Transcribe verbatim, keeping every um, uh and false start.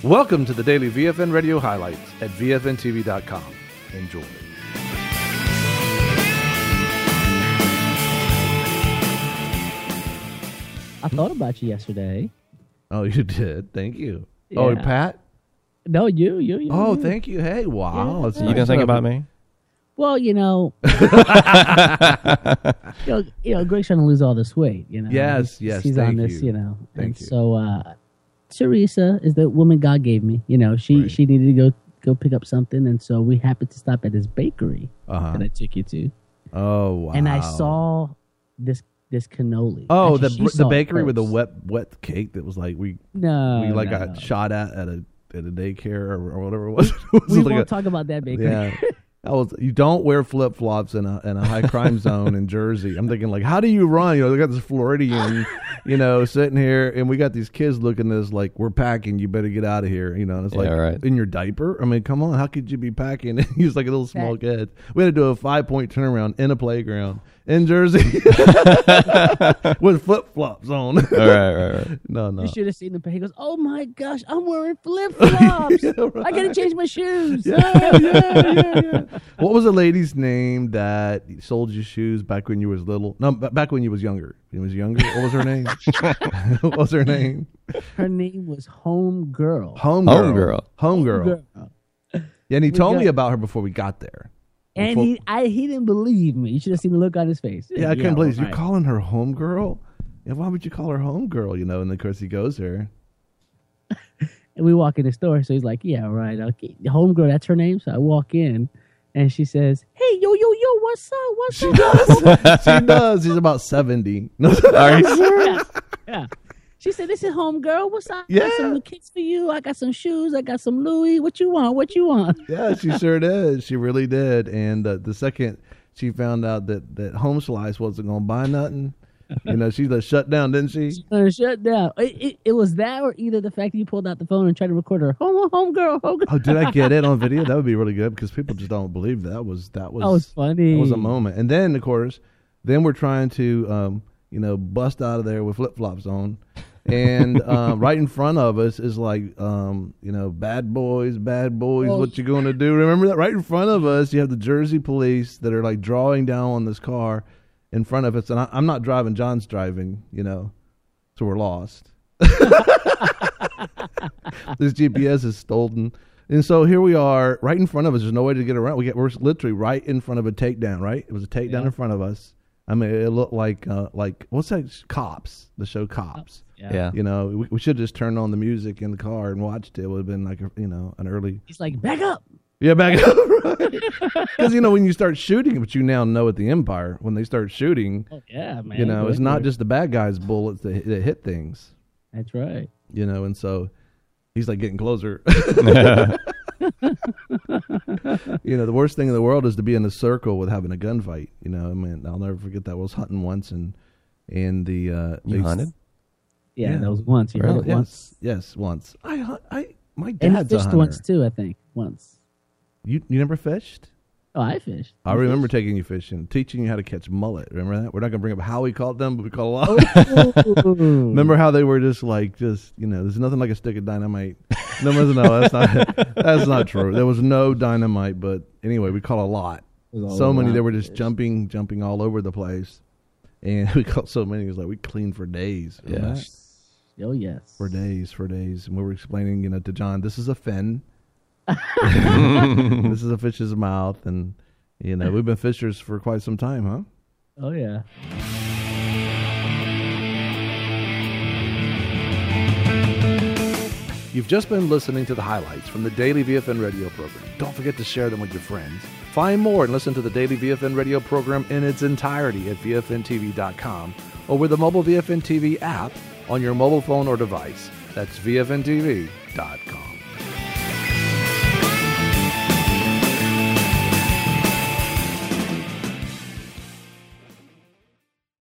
Welcome to the daily V F N Radio highlights at V F N T V dot com. Enjoy. I thought about you yesterday. Oh, you did? Thank you. Yeah. Oh, Pat? No, you, you, you. Oh, you. thank you. Hey, wow. Yeah. That's You nice You gonna think of about you. me? Well, you know, you know, you know, Greg's trying to lose all this weight. You know. Yes, He's- yes, He's thank on this, you. you, know. Thank and you. So, uh, Teresa is the woman God gave me. You know, she Right. she needed to go go pick up something, and so we happened to stop at this bakery Uh-huh. that I took you to, Oh, wow. and I saw this this cannoli. Oh, Actually, the she the saw it bakery with the first. wet wet cake that was like we No, we like no, got no. shot at at a at a daycare or, or whatever it was. It was We like won't a- talk about that bakery. Yeah. I was, you don't wear flip flops in a in a high crime zone in Jersey. I'm thinking like, how do you run? You know, they got this Floridian, you know, sitting here, and we got these kids looking at us like we're packing. You better get out of here. You know, and it's Yeah, like right. in your diaper. I mean, come on, how could you be packing? He was like a little small kid. We had to do a five point turnaround in a playground in Jersey with flip flops on. All right, right, right. no, no. You should have seen the. He goes, "Oh my gosh, I'm wearing flip flops. Yeah, I gotta right. change my shoes." Yeah, yeah, yeah, yeah. What was the lady's name that sold you shoes back when you was little? No, b- back when you was younger. You was younger. What was her name? What was her name? Her name was Home Girl. Homegirl. Homegirl. Homegirl. Girl. Yeah, and he We told me got- about her before we got there. And Before- he, I, he didn't believe me. You should have seen the look on his face. yeah, I couldn't believe it. right. You're calling her homegirl. Yeah, why would you call her homegirl? You know, and of course he goes there. And we walk in the store, so he's like, "Yeah, right, okay, Home Girl, that's her name." So I walk in, and she says, "Hey, yo, yo, yo, what's up? What's She up?" does. She does. She's about seventy. No, Are you yeah. yeah. She said, "This is Home Girl. What's up? I Yeah. got some new kicks for you. I got some shoes. I got some Louis. What you want? What you want?" yeah, she sure did. She really did. And uh, the second she found out that that Home Slice wasn't going to buy nothing, you know, she just shut down, didn't she? Uh, shut down. It, it, it was that, or either the fact that you pulled out the phone and tried to record her. Home, home girl, home girl. Oh, did I get it on video? That would be really good because people just don't believe that was that was That was funny. That was a moment. And then of course, then we're trying to um, you know, bust out of there with flip flops on. And um, right in front of us is like, um, you know, bad boys, bad boys. Oh. What you going to do? Remember that? Right in front of us, you have the Jersey police that are like drawing down on this car in front of us. And I, I'm not driving; John's driving. You know, so we're lost. This G P S is stolen, and so here we are, right in front of us. There's no way to get around. We get we're literally right in front of a takedown. Right, it was a takedown Yeah. in front of us. I mean, it looked like uh, like what's that? Cops. The show Cops. Yeah. You know, we, we should have just turned on the music in the car and watched it. It would have been like, a, you know, an early. He's like, "Back up." Yeah, back up. Because, you know, when you start shooting, but you now know at the Empire, when they start shooting, Oh yeah, man. you know, Go it's not ahead. just the bad guys' bullets that, that hit things, That's right. you know, and so he's like getting closer. You know, the worst thing in the world is to be in a circle with having a gunfight. You know, I mean, I'll never forget that. I was hunting once, and and the uh, You they- hunted? Yeah, Yeah. that was once. You Really? heard it Yes, once. yes, once. I hunt. I my And dad's a fished hunter. once too, I think. Once. You you never fished? Oh, I fished. I You remember fished? taking you fishing, teaching you how to catch mullet. Remember that? We're not gonna bring up how we caught them, but we caught a lot. Oh. Remember how they were just like, just you know, there's nothing like a stick of dynamite. No, no, no, that's not that's not true. There was no dynamite, but anyway, we caught a lot. It was all So many, around they were just fish. jumping, jumping all over the place, and we caught so many. It was like we cleaned for days. Remember Yeah. that? Oh yes. For days, for days, and we were explaining, you know, to John, this is a fin. This is a fish's mouth, and you know, we've been fishers for quite some time, huh? Oh yeah. You've just been listening to the highlights from the Daily V F N radio program. Don't forget to share them with your friends. Find more and listen to the Daily V F N radio program in its entirety at V F N T V dot com or with the mobile V F N T V app on your mobile phone or device. That's V F N T V dot com.